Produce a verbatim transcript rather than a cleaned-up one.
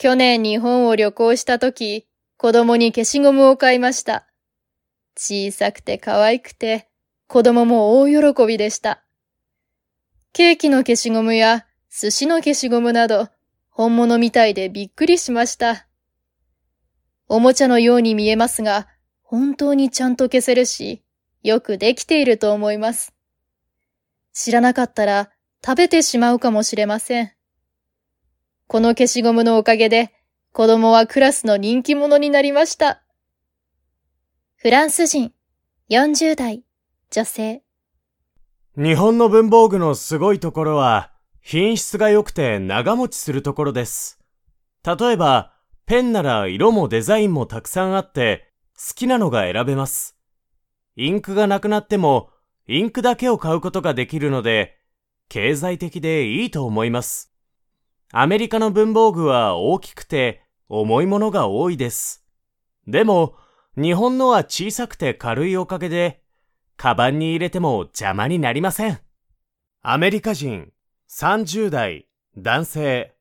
去年日本を旅行したとき、子供に消しゴムを買いました。小さくて可愛くて、子供も大喜びでした。ケーキの消しゴムや寿司の消しゴムなど、本物みたいでびっくりしました。おもちゃのように見えますが、本当にちゃんと消せるし、よくできていると思います。知らなかったら食べてしまうかもしれません。この消しゴムのおかげで、子供はクラスの人気者になりました。フランス人、よんじゅう代、女性。 日本の文房具のすごいところは、品質が良くて長持ちするところです。例えば、ペンなら色もデザインもたくさんあって、好きなのが選べます。インクがなくなっても、インクだけを買うことができるので、経済的でいいと思います。アメリカの文房具は大きくて重いものが多いです。でも、日本のは小さくて軽いおかげで、カバンに入れても邪魔になりません。アメリカ人、さんじゅう代、男性。